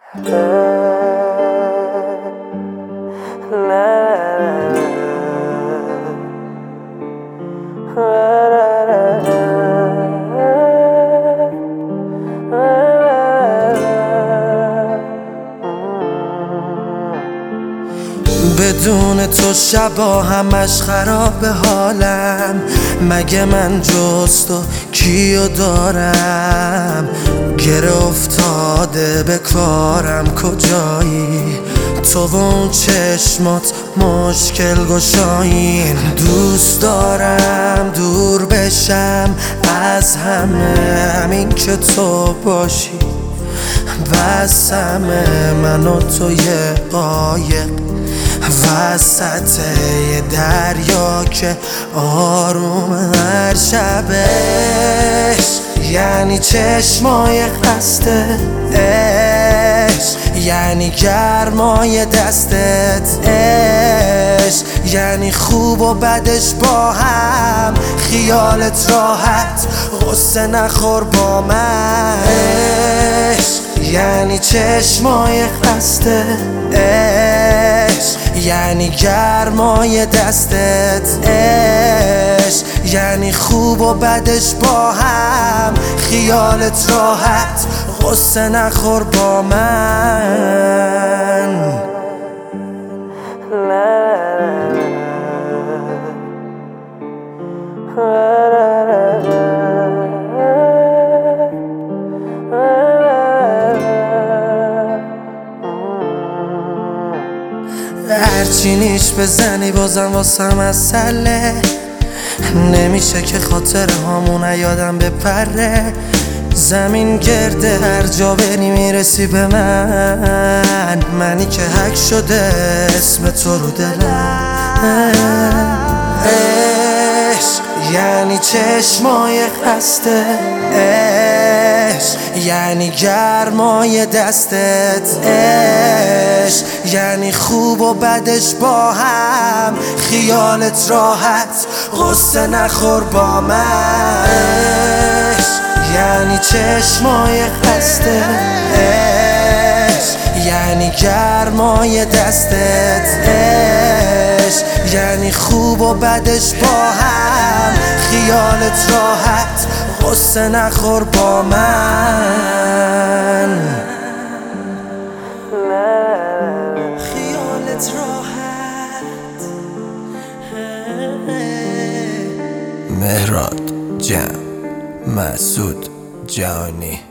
بدون تو شبا همش خراب حالم. مگه من جز تو کیو دارم؟ گره افتاده به کارم کجایی؟ تو و اون چشمات مشکل گشایین. دوست دارم دور بشم از همین که تو باشی. واسمه من و تو یه قایق وسط یه دریا که آروم هر شبش. یعنی چشمای قصدت عشق، یعنی گرمای دستت عشق، یعنی خوب و بدش با هم. خیالت راحت غصه نخور با من عشق. یعنی چشمای قصدت عشق، یعنی گرمای دستت عشق، یعنی خوب و بدش با هم. خیالت راحت غصه نخور با من. هرچی نیش بزنی بازم واسم مسئله. نمیشه که خاطر هامون یادم بپره. زمین گرده هر جا بری میرسی به من. منی که حک شده اسم تو رو دلم. عشق یعنی چشمای قصدت عشق، یعنی گرمای دستت عشق، یعنی خوب و بدش با هم. خیالت راحت غصه نخور با من عشق. یعنی چشمای قصدت عشق، یعنی گرمای دستت عشق، یعنی خوب و بدش با هم. خیالت راحت غصه نخور با من. خیالت راحت. مهراد جمع مسعود جهانی.